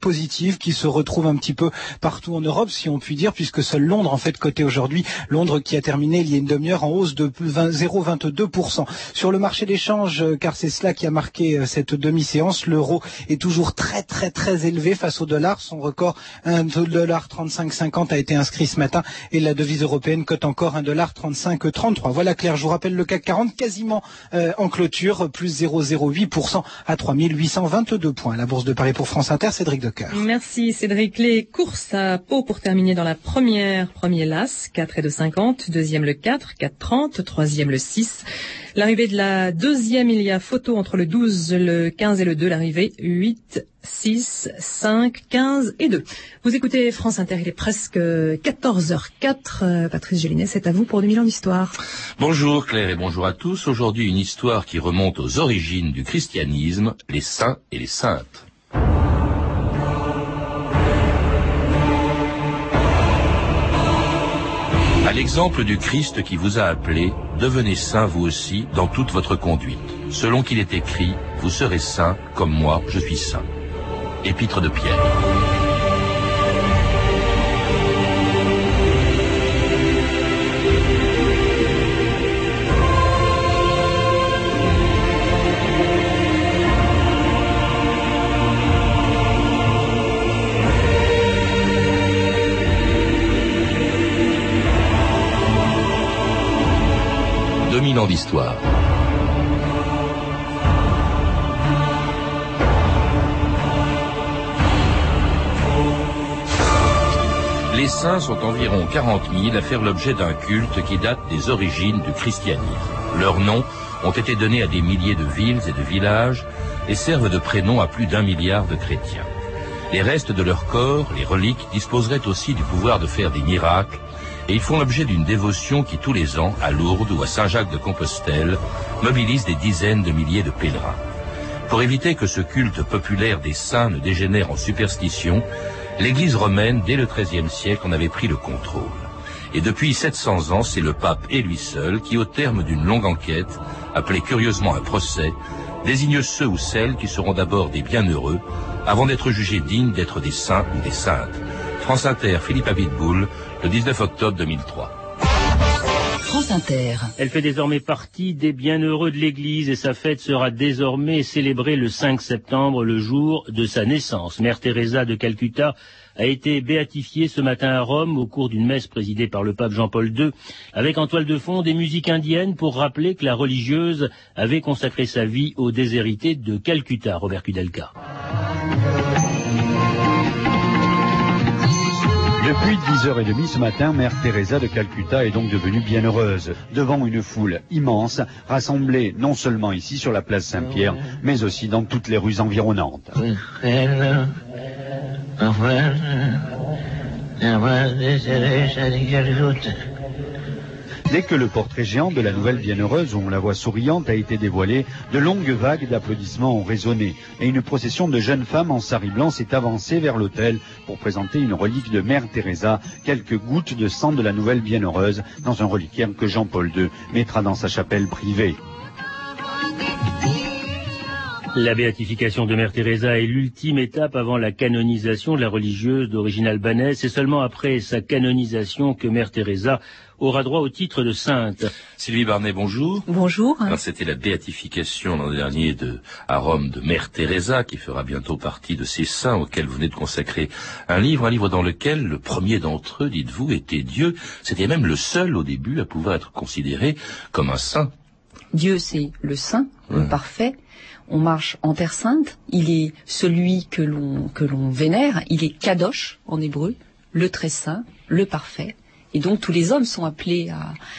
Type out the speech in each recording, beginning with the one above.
positive qui se retrouve un petit peu partout en Europe, si on peut dire, puisque seul Londres en fait coté aujourd'hui. Londres qui a terminé il y a une demi-heure en hausse de 0,22%. Sur le marché des changes, car c'est cela qui a marqué cette demi-séance, l'euro est toujours très très très élevé face au dollar. Son record, $1,3550 a été inscrit ce matin et la devise européenne cote encore $1,3533. Voilà Claire, je vous rappelle le CAC 40 quasiment en cloture, plus 0,08% à 3822 points. La bourse de Paris pour France Inter, Cédric Decoeur. Merci Cédric. Les courses à Pau pour terminer dans la premier l'As, 4 et 2,50, deuxième le 4, 4,30, troisième le 6. L'arrivée de la deuxième, il y a photo entre le 12, le 15 et le 2, l'arrivée 8, 6, 5, 15 et 2. Vous écoutez France Inter, il est presque 14h04. Patrice Gélinet, c'est à vous pour 2000 ans d'histoire. Bonjour Claire et bonjour à tous. Aujourd'hui, une histoire qui remonte aux origines du christianisme, les saints et les saintes. À l'exemple du Christ qui vous a appelé, devenez saints vous aussi dans toute votre conduite. Selon qu'il est écrit, vous serez saints comme moi je suis saint. Épître de Pierre. Dominant d'histoire. Les saints sont environ 40 000 à faire l'objet d'un culte qui date des origines du christianisme. Leurs noms ont été donnés à des milliers de villes et de villages et servent de prénom à plus d'1 milliard de chrétiens. Les restes de leur corps, les reliques, disposeraient aussi du pouvoir de faire des miracles, et ils font l'objet d'une dévotion qui, tous les ans, à Lourdes ou à Saint-Jacques-de-Compostelle, mobilise des dizaines de milliers de pèlerins. Pour éviter que ce culte populaire des saints ne dégénère en superstition, l'Église romaine, dès le XIIIe siècle, en avait pris le contrôle. Et depuis 700 ans, c'est le pape et lui seul qui, au terme d'une longue enquête, appelée curieusement un procès, désigne ceux ou celles qui seront d'abord des bienheureux, avant d'être jugés dignes d'être des saints ou des saintes. France Inter, Philippe Abitboul, le 19 octobre 2003. France Inter. Elle fait désormais partie des bienheureux de l'Église et sa fête sera désormais célébrée le 5 septembre, le jour de sa naissance. Mère Teresa de Calcutta a été béatifiée ce matin à Rome au cours d'une messe présidée par le pape Jean-Paul II, avec en toile de fond des musiques indiennes pour rappeler que la religieuse avait consacré sa vie aux déshérités de Calcutta. Robert Kudelka. Depuis 10h30 ce matin, Mère Teresa de Calcutta est donc devenue bienheureuse, devant une foule immense, rassemblée non seulement ici sur la place Saint-Pierre, mais aussi dans toutes les rues environnantes. Dès que le portrait géant de la nouvelle bienheureuse, où on la voit souriante, a été dévoilé, de longues vagues d'applaudissements ont résonné, et une procession de jeunes femmes en sari blanc s'est avancée vers l'autel pour présenter une relique de Mère Teresa, quelques gouttes de sang de la nouvelle bienheureuse, dans un reliquaire que Jean-Paul II mettra dans sa chapelle privée. La béatification de Mère Teresa est l'ultime étape avant la canonisation de la religieuse d'origine albanaise. C'est seulement après sa canonisation que Mère Teresa aura droit au titre de sainte. Sylvie Barnet, bonjour. Bonjour. Alors, c'était la béatification l'an dernier à Rome de Mère Teresa, qui fera bientôt partie de ces saints auxquels vous venez de consacrer un livre dans lequel le premier d'entre eux, dites-vous, était Dieu. C'était même le seul au début à pouvoir être considéré comme un saint. Dieu, c'est le saint, le parfait. On marche en terre sainte, il est celui que l'on vénère, il est kadosh en hébreu, le très saint, le parfait. Et donc tous les hommes sont appelés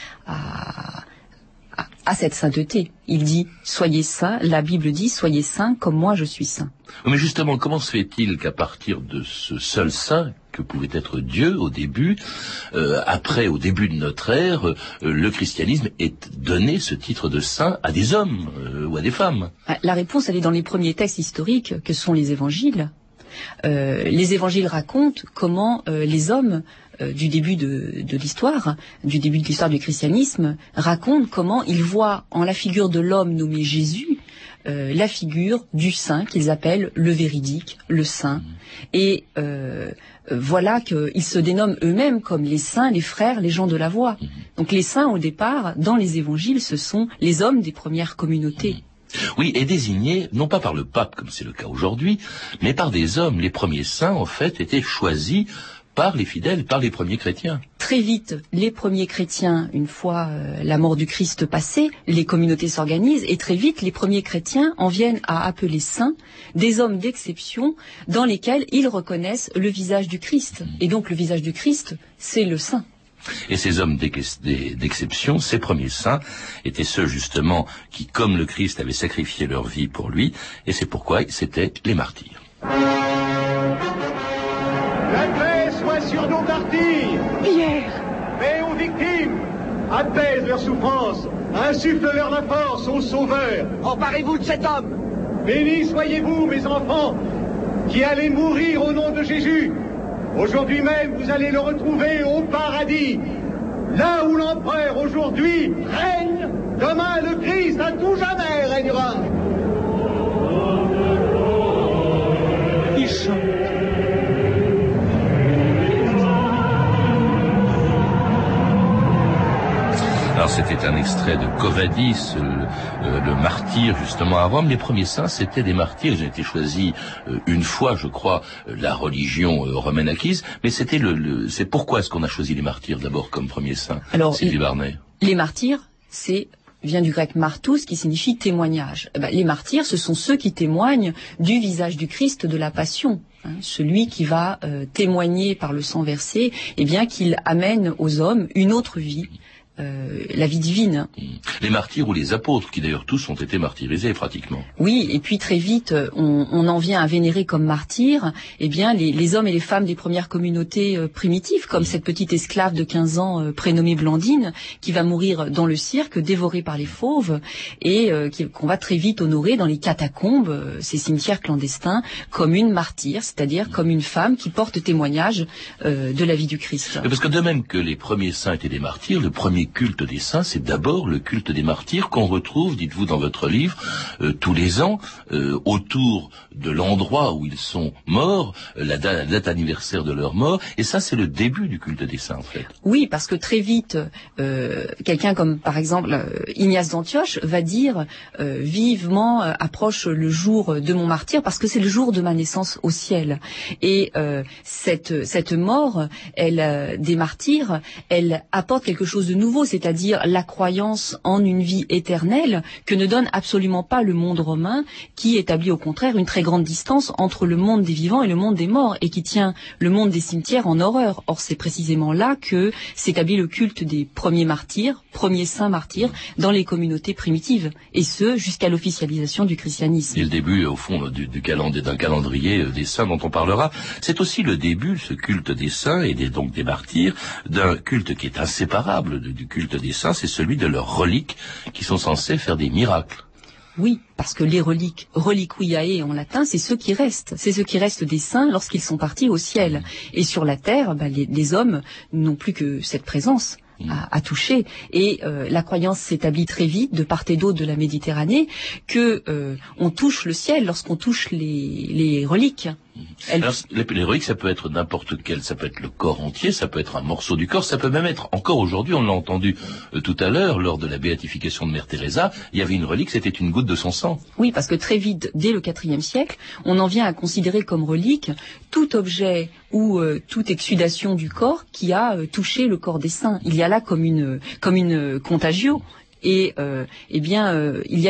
à cette sainteté. Il dit, soyez saints, la Bible dit, soyez saints comme moi je suis saint. Mais justement, comment se fait-il qu'à partir de ce seul saint, que pouvait être Dieu au début, après, au début de notre ère, le christianisme ait donné ce titre de saint à des hommes ou à des femmes? La réponse, elle est dans les premiers textes historiques que sont les évangiles. Les évangiles racontent comment les hommes du début de l'histoire, du début de l'histoire du christianisme, racontent comment ils voient en la figure de l'homme nommé Jésus la figure du saint qu'ils appellent le véridique, le saint. Et voilà qu'ils se dénomment eux-mêmes comme les saints, les frères, les gens de la voie. Donc les saints, au départ, dans les évangiles, ce sont les hommes des premières communautés. Oui, et désignés, non pas par le pape, comme c'est le cas aujourd'hui, mais par des hommes. Les premiers saints, en fait, étaient choisis par les fidèles, par les premiers chrétiens. Très vite, les premiers chrétiens, une fois la mort du Christ passée, les communautés s'organisent et très vite, les premiers chrétiens en viennent à appeler saints des hommes d'exception dans lesquels ils reconnaissent le visage du Christ. Et donc le visage du Christ, c'est le saint. Et ces hommes d'exception, ces premiers saints, étaient ceux justement qui, comme le Christ, avaient sacrifié leur vie pour lui, et c'est pourquoi c'étaient les martyrs. La paix soit sur nos martyrs. Pierre! Paix aux victimes. Apaise leurs souffrances. Insuffle-leur la force aux sauveurs. Emparez-vous de cet homme. Bénis soyez-vous, mes enfants, qui allez mourir au nom de Jésus. Aujourd'hui même, vous allez le retrouver au paradis. Là où l'empereur aujourd'hui règne, demain le Christ à tout jamais régnera. Il chante. Alors c'était un extrait de Covadis, le martyr justement à Rome. Les premiers saints, c'était des martyrs. Ils ont été choisis une fois, je crois, la religion romaine acquise. Mais c'était c'est pourquoi est-ce qu'on a choisi les martyrs d'abord comme premiers saints? Alors, Sylvie Barnet. Les martyrs, vient du grec martus, qui signifie témoignage. Les martyrs, ce sont ceux qui témoignent du visage du Christ de la Passion. Celui qui va témoigner par le sang versé, qu'il amène aux hommes une autre vie. La vie divine. Les martyrs ou les apôtres, qui d'ailleurs tous ont été martyrisés pratiquement. Oui, et puis très vite, on en vient à vénérer comme martyrs, les hommes et les femmes des premières communautés primitives, comme cette petite esclave de 15 ans prénommée Blandine, qui va mourir dans le cirque, dévorée par les fauves, et qu'on va très vite honorer dans les catacombes, ces cimetières clandestins, comme une martyre, c'est-à-dire comme une femme qui porte témoignage de la vie du Christ. Parce que de même que les premiers saints étaient des martyrs, le premier culte des saints, c'est d'abord le culte des martyrs qu'on retrouve, dites-vous dans votre livre, tous les ans, autour de l'endroit où ils sont morts, la date anniversaire de leur mort, et ça c'est le début du culte des saints en fait. Oui, parce que très vite, quelqu'un comme par exemple Ignace d'Antioche va dire vivement approche le jour de mon martyre, parce que c'est le jour de ma naissance au ciel. Et cette mort, des martyrs, elle apporte quelque chose de nouveau, c'est-à-dire la croyance en une vie éternelle que ne donne absolument pas le monde romain, qui établit au contraire une très grande distance entre le monde des vivants et le monde des morts, et qui tient le monde des cimetières en horreur. Or, c'est précisément là que s'établit le culte des premiers martyrs, premiers saints martyrs, dans les communautés primitives, et ce, jusqu'à l'officialisation du christianisme. Et le début, au fond, d'un calendrier des saints dont on parlera, c'est aussi le début, ce culte des saints et donc des martyrs, d'un culte qui est inséparable du culte des saints, c'est celui de leurs reliques qui sont censées faire des miracles. Oui, parce que les reliques, reliquiae en latin, c'est ceux qui restent. C'est ceux qui restent des saints lorsqu'ils sont partis au ciel. Et sur la terre, les hommes n'ont plus que cette présence à toucher. Et la croyance s'établit très vite, de part et d'autre de la Méditerranée, que on touche le ciel lorsqu'on touche les reliques. Alors, les reliques, ça peut être n'importe quel, ça peut être le corps entier, ça peut être un morceau du corps, ça peut même être, encore aujourd'hui, on l'a entendu tout à l'heure, lors de la béatification de Mère Teresa, il y avait une relique, c'était une goutte de son sang. Oui, parce que très vite, dès le IVe siècle, on en vient à considérer comme relique tout objet ou toute exsudation du corps qui a touché le corps des saints. Il y a là comme une contagio. Et il y a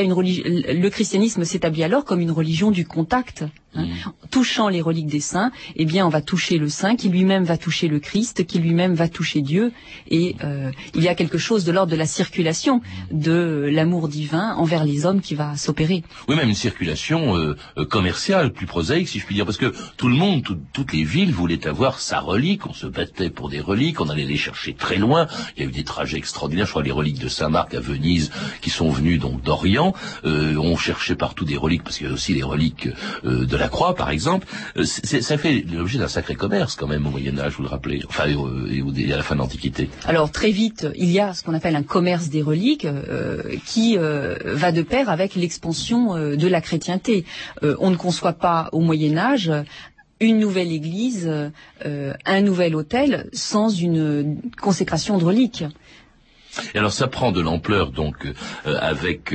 le christianisme s'établit alors comme une religion du contact. Touchant les reliques des saints, on va toucher le saint qui lui-même va toucher le Christ, qui lui-même va toucher Dieu. Et il y a quelque chose de l'ordre de la circulation de l'amour divin envers les hommes qui va s'opérer. Oui, même une circulation commerciale, plus prosaïque si je puis dire, parce que tout le monde, toutes les villes voulaient avoir sa relique, on se battait pour des reliques, on allait les chercher très loin, il y a eu des trajets extraordinaires, je crois les reliques de Saint-Marc à Venise qui sont venues donc d'Orient, on cherchait partout des reliques, parce qu'il y a aussi les reliques de la la croix, par exemple, ça fait l'objet d'un sacré commerce quand même au Moyen-Âge, vous le rappelez, enfin et à la fin de l'Antiquité. Alors très vite, il y a ce qu'on appelle un commerce des reliques qui va de pair avec l'expansion de la chrétienté. On ne conçoit pas au Moyen-Âge une nouvelle église, un nouvel autel sans une consécration de reliques. Et alors ça prend de l'ampleur donc avec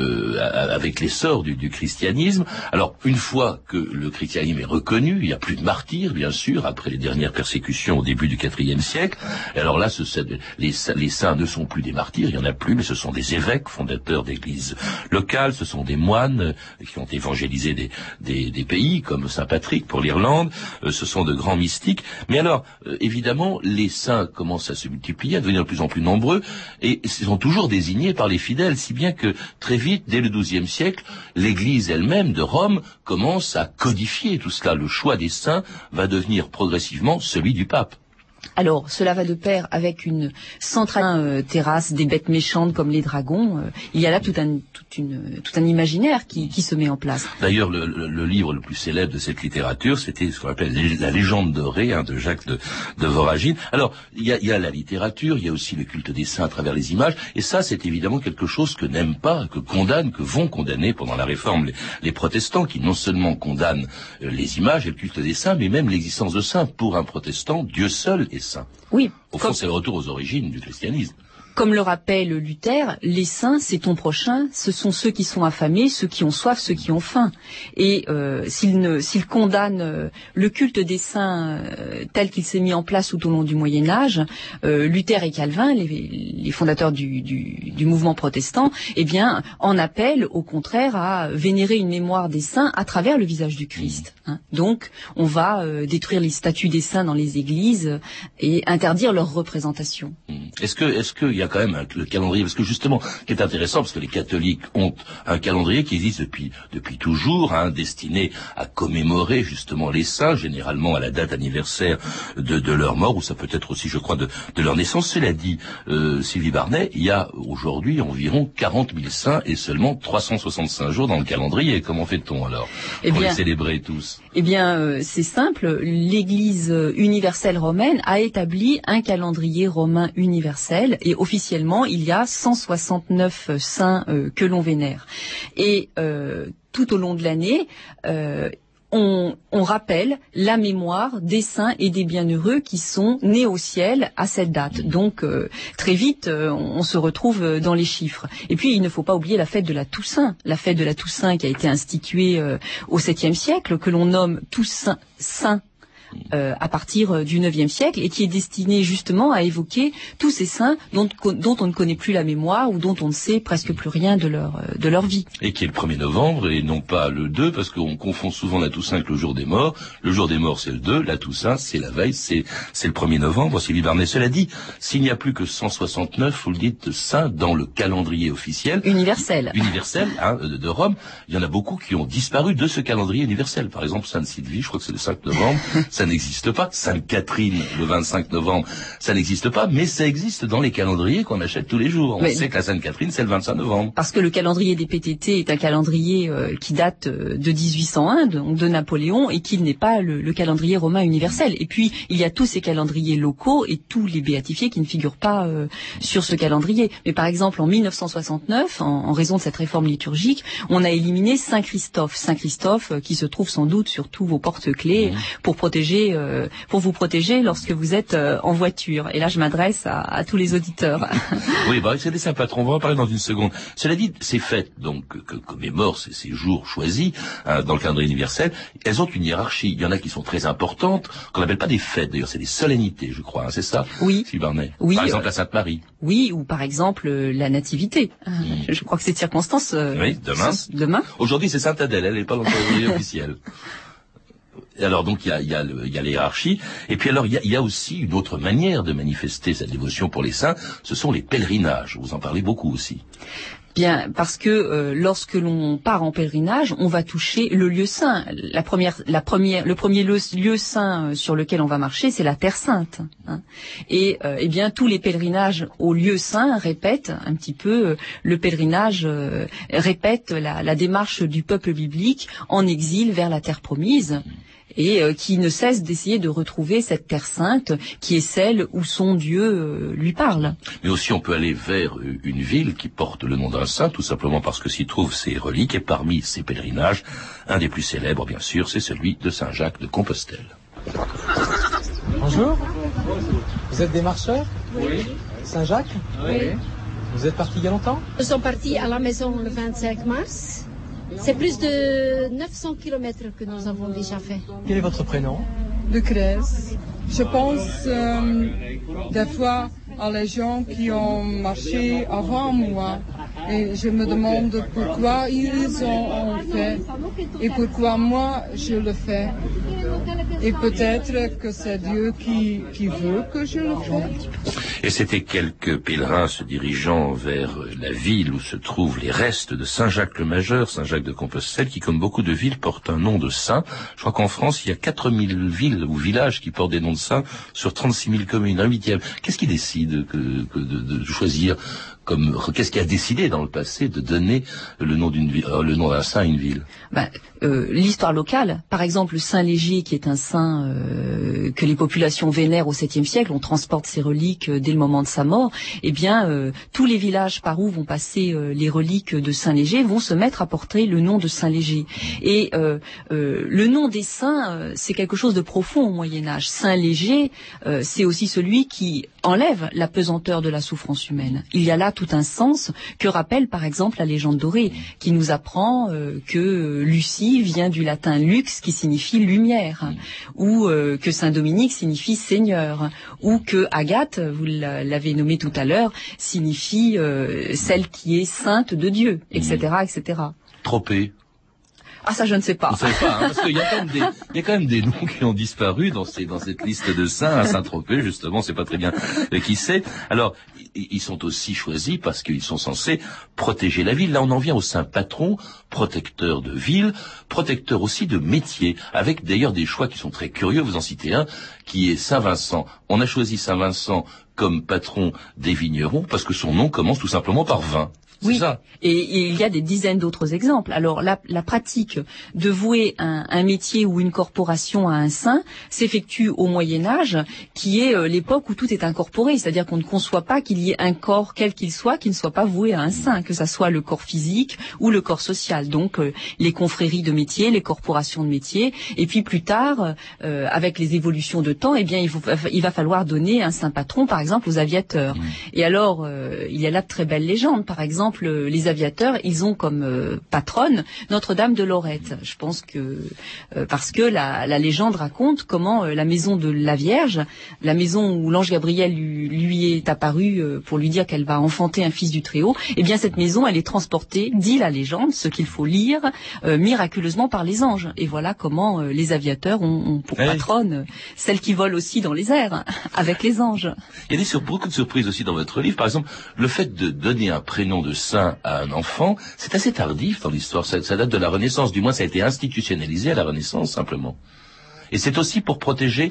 l'essor du christianisme. Alors une fois que le christianisme est reconnu, il n'y a plus de martyrs bien sûr après les dernières persécutions au début du IVe siècle. Et alors là, les saints ne sont plus des martyrs, il y en a plus, mais ce sont des évêques fondateurs d'églises locales, ce sont des moines qui ont évangélisé des pays comme Saint Patrick pour l'Irlande. Ce sont de grands mystiques. Mais alors évidemment, les saints commencent à se multiplier, à devenir de plus en plus nombreux. Et ils sont toujours désignés par les fidèles, si bien que très vite, dès le XIIe siècle, l'Église elle-même de Rome commence à codifier tout cela. Le choix des saints va devenir progressivement celui du pape. Alors, cela va de pair avec une centrale terrasse des bêtes méchantes comme les dragons. Il y a là tout un imaginaire qui se met en place. D'ailleurs, le livre le plus célèbre de cette littérature, c'était ce qu'on appelle la légende dorée de Jacques de Voragine. Alors, il y a la littérature, il y a aussi le culte des saints à travers les images, et ça, c'est évidemment quelque chose que n'aiment pas, que vont condamner pendant la Réforme les protestants, qui non seulement condamnent les images et le culte des saints, mais même l'existence de saints. Pour un protestant, Dieu seul est saint. Oui. Au fond, c'est le retour aux origines du christianisme. Comme le rappelle Luther, les saints, c'est ton prochain, ce sont ceux qui sont affamés, ceux qui ont soif, ceux qui ont faim. Et s'il condamne le culte des saints tel qu'il s'est mis en place tout au long du Moyen-Âge, Luther et Calvin, les fondateurs du mouvement protestant, eh bien, en appellent au contraire à vénérer une mémoire des saints à travers le visage du Christ. Donc, on va détruire les statues des saints dans les églises et interdire leur représentation. Est-ce qu'il y a quand même le calendrier, parce que justement, ce qui est intéressant, parce que les catholiques ont un calendrier qui existe depuis toujours, destiné à commémorer justement les saints, généralement à la date anniversaire de leur mort, ou ça peut être aussi, je crois, de leur naissance. Cela dit, Sylvie Barnet, il y a aujourd'hui environ 40 000 saints et seulement 365 jours dans le calendrier. Comment fait-on alors pour les célébrer tous? Eh bien, c'est simple. L'Église universelle romaine a établi un calendrier romain universel et officiellement, il y a 169 saints que l'on vénère. Et tout au long de l'année, on rappelle la mémoire des saints et des bienheureux qui sont nés au ciel à cette date. Donc, très vite, on se retrouve dans les chiffres. Et puis, il ne faut pas oublier la fête de la Toussaint. La fête de la Toussaint qui a été instituée au 7e siècle, que l'on nomme Toussaint saint. À partir du IXe siècle et qui est destiné justement à évoquer tous ces saints dont on ne connaît plus la mémoire ou dont on ne sait presque plus rien de leur vie. Et qui est le 1er novembre et non pas le 2, parce qu'on confond souvent la Toussaint avec le jour des morts. Le jour des morts c'est le 2, la Toussaint c'est la veille, c'est le 1er novembre. Sylvie Barnet, cela dit, s'il n'y a plus que 169, vous le dites, saints dans le calendrier officiel universel de Rome, il y en a beaucoup qui ont disparu de ce calendrier universel. Par exemple, Sainte Sylvie, je crois que c'est le 5 novembre. Ça n'existe pas. Sainte Catherine, le 25 novembre, ça n'existe pas, mais ça existe dans les calendriers qu'on achète tous les jours. On sait que la Sainte Catherine, c'est le 25 novembre. Parce que le calendrier des PTT est un calendrier qui date de 1801, donc de Napoléon, et qui n'est pas le calendrier romain universel. Et puis, il y a tous ces calendriers locaux et tous les béatifiés qui ne figurent pas sur ce calendrier. Mais par exemple, en 1969, en raison de cette réforme liturgique, on a éliminé Saint Christophe. Saint Christophe qui se trouve sans doute sur tous vos porte-clés pour vous protéger lorsque vous êtes en voiture. Et là, je m'adresse à tous les auditeurs. Oui, c'est des saints patrons. On va en parler dans une seconde. Cela dit, ces fêtes, donc, que commémorent ces jours choisis dans le calendrier universel, elles ont une hiérarchie. Il y en a qui sont très importantes, qu'on n'appelle pas des fêtes. D'ailleurs, c'est des solennités, je crois. C'est ça? Oui. Oui. Par exemple, la Sainte Marie. Oui, ou par exemple, la Nativité. Je crois que cette circonstance... oui, demain. Aujourd'hui, c'est Sainte Adèle. Elle n'est pas dans le calendrier officiel. Alors donc il y a la hiérarchie, et puis alors il y a aussi une autre manière de manifester sa dévotion pour les saints, ce sont les pèlerinages. Vous en parlez beaucoup aussi. Bien, parce que lorsque l'on part en pèlerinage, on va toucher le lieu saint. Le premier lieu saint sur lequel on va marcher, c'est la Terre Sainte. Hein. Et eh bien, tous les pèlerinages au lieu saint répètent un petit peu le pèlerinage, répète la démarche du peuple biblique en exil vers la terre promise. Et qui ne cesse d'essayer de retrouver cette terre sainte qui est celle où son Dieu lui parle. Mais aussi on peut aller vers une ville qui porte le nom d'un saint, tout simplement parce que s'y trouvent ses reliques, et parmi ces pèlerinages, un des plus célèbres bien sûr, c'est celui de Saint-Jacques de Compostelle. Bonjour, vous êtes des marcheurs? Oui. Saint-Jacques? Oui. Vous êtes partis il y a longtemps? Nous sommes partis à la maison le 25 mars. C'est plus de 900 kilomètres que nous avons déjà fait. Quel est votre prénom? De Grèce. Je pense des fois à les gens qui ont marché avant moi. Et je me demande pourquoi ils ont fait et pourquoi moi je le fais. Et peut-être que c'est Dieu qui veut que je le fasse. Et c'était quelques pèlerins se dirigeant vers la ville où se trouvent les restes de Saint-Jacques le Majeur, Saint-Jacques de Compostelle, qui comme beaucoup de villes portent un nom de saint. Je crois qu'en France, il y a 4000 villes ou villages qui portent des noms de saints sur 36 000 communes, un huitième. Qu'est-ce qui décide de choisir qu'est-ce qui a décidé dans le passé de donner le nom d'un saint à une ville? L'histoire locale, par exemple Saint Léger, qui est un saint que les populations vénèrent au 7e siècle, on transporte ses reliques dès le moment de sa mort. Eh bien, tous les villages par où vont passer les reliques de Saint Léger vont se mettre à porter le nom de Saint Léger. Et le nom des saints, c'est quelque chose de profond au Moyen Âge. Saint Léger, c'est aussi celui qui enlève la pesanteur de la souffrance humaine. Il y a là tout un sens que rappelle par exemple la légende dorée, qui nous apprend que Lucie vient du latin lux, qui signifie lumière, ou que Saint Dominique signifie Seigneur, ou que Agathe, vous l'avez nommé tout à l'heure, signifie celle qui est sainte de Dieu, etc., etc. Tropez. Ah, ça, je ne sais pas. Vous savez pas, hein, parce qu'il y a quand même des noms qui ont disparu dans cette liste de saints. À Saint-Tropez, justement, c'est pas très bien qui c'est. Alors, ils sont aussi choisis parce qu'ils sont censés protéger la ville. Là, on en vient au saint patron, protecteur de ville, protecteur aussi de métier, avec d'ailleurs des choix qui sont très curieux. Vous en citez un, qui est Saint-Vincent. On a choisi Saint-Vincent comme patron des vignerons parce que son nom commence tout simplement par vin. Oui, et il y a des dizaines d'autres exemples. Alors la pratique de vouer un métier ou une corporation à un saint s'effectue au Moyen-Âge, qui est l'époque où tout est incorporé, c'est-à-dire qu'on ne conçoit pas qu'il y ait un corps, quel qu'il soit, qui ne soit pas voué à un saint, que ça soit le corps physique ou le corps social. Donc les confréries de métiers, les corporations de métiers, et puis plus tard, avec les évolutions de temps, eh bien il va falloir donner un saint patron, par exemple, aux aviateurs. Et alors il y a là de très belles légendes, par exemple. Les aviateurs, ils ont comme patronne Notre-Dame de Lorette. Je pense que parce que la légende raconte comment la maison de la Vierge, la maison où l'ange Gabriel lui est apparu pour lui dire qu'elle va enfanter un fils du Très-Haut, eh bien cette maison, elle est transportée, dit la légende, ce qu'il faut lire, miraculeusement par les anges. Et voilà comment les aviateurs ont pour patronne celle qui vole aussi dans les airs, avec les anges. Il y a beaucoup de surprises aussi dans votre livre. Par exemple, le fait de donner un prénom de saint à un enfant, c'est assez tardif dans l'histoire. Ça date de la Renaissance. Du moins, ça a été institutionnalisé à la Renaissance, simplement. Et c'est aussi pour protéger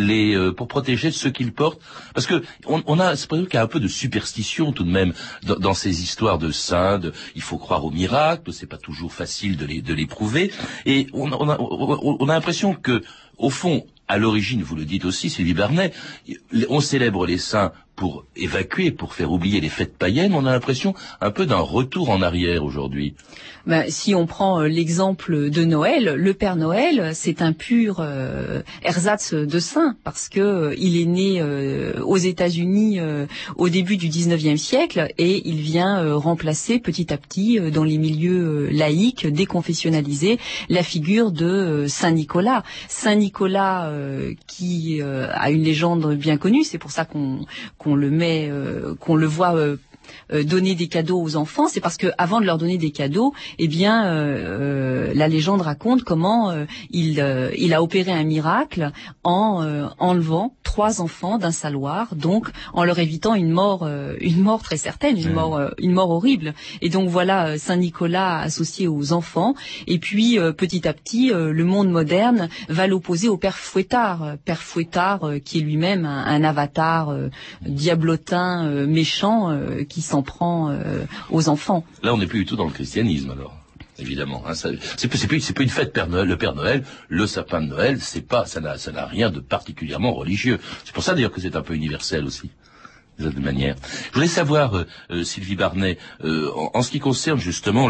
ceux qui le portent. Parce que c'est pour dire qu'il y a un peu de superstition tout de même dans ces histoires de saints. Il faut croire aux miracles. C'est pas toujours facile de les prouver. Et on a l'impression que, au fond, à l'origine, vous le dites aussi, Sylvie Barnet, on célèbre les saints pour évacuer, pour faire oublier les fêtes païennes. On a l'impression un peu d'un retour en arrière aujourd'hui. Si on prend l'exemple de Noël, le Père Noël, c'est un pur ersatz de saint, parce que il est né aux États-Unis au début du 19e siècle, et il vient remplacer petit à petit dans les milieux laïques, déconfessionnalisés, la figure de Saint Nicolas. Saint Nicolas qui a une légende bien connue, c'est pour ça qu'on le voit donner des cadeaux aux enfants, c'est parce que avant de leur donner des cadeaux, eh bien la légende raconte comment il a opéré un miracle en enlevant 3 enfants d'un saloir, donc en leur évitant une mort très certaine, une mort horrible. Et donc voilà Saint Nicolas associé aux enfants. Et puis petit à petit, le monde moderne va l'opposer au père Fouettard, qui est lui-même un avatar diablotin méchant qui s'en prend aux enfants. Là, on n'est plus du tout dans le christianisme alors. Évidemment, hein, c'est plus une fête Père Noël, le Père Noël, le sapin de Noël, ça n'a rien de particulièrement religieux. C'est pour ça d'ailleurs que c'est un peu universel aussi. De manière. Je voulais savoir, Sylvie Barnet, en ce qui concerne justement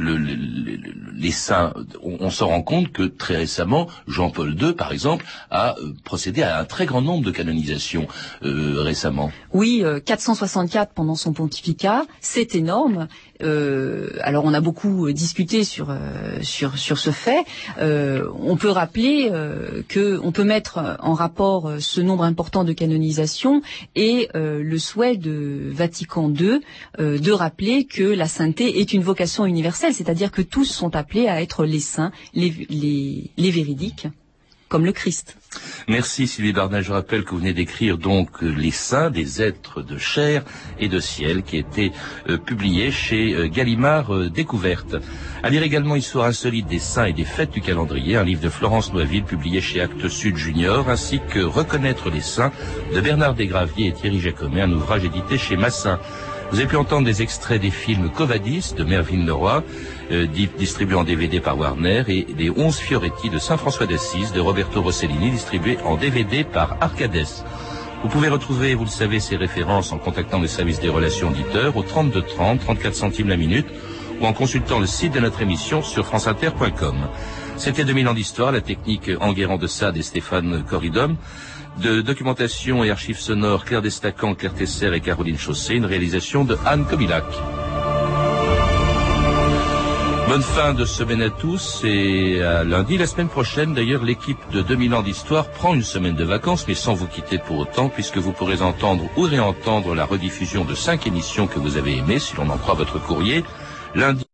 les saints, on se rend compte que très récemment, Jean-Paul II, par exemple, a procédé à un très grand nombre de canonisations récemment. Oui, 464 pendant son pontificat, c'est énorme. Alors on a beaucoup discuté sur ce fait. On peut rappeler que on peut mettre en rapport ce nombre important de canonisations et le souhait de Vatican II de rappeler que la sainteté est une vocation universelle, c'est-à-dire que tous sont appelés à être les saints, les véridiques, comme le Christ. Merci Sylvie Barnet. Je rappelle que vous venez d'écrire donc Les Saints, des êtres de chair et de ciel, qui a été publié chez Gallimard Découverte. À lire également Histoire insolite des saints et des fêtes du calendrier, un livre de Florence Noisville publié chez Actes Sud Junior, ainsi que Reconnaître les saints de Bernard Desgraviers et Thierry Jacomet, un ouvrage édité chez Massin. Vous avez pu entendre des extraits des films Covadis de Mervyn Leroy, distribué en DVD par Warner, et les 11 Fioretti de Saint-François d'Assise de Roberto Rossellini, distribué en DVD par Arcades. Vous pouvez retrouver, vous le savez, ces références en contactant le service des relations auditeurs au 32 30, 34 centimes la minute, ou en consultant le site de notre émission sur franceinter.com. C'était 2000 ans d'histoire, la technique Enguerrand de Sade et Stéphane Corridom. De documentation et archives sonores, Claire Destacan, Claire Tesser et Caroline Chaussé, une réalisation de Anne Kobilac. Bonne fin de semaine à tous et à lundi. La semaine prochaine, d'ailleurs, l'équipe de 2000 ans d'histoire prend une semaine de vacances, mais sans vous quitter pour autant, puisque vous pourrez entendre ou réentendre la rediffusion de 5 émissions que vous avez aimées, si l'on en croit votre courrier. Lundi.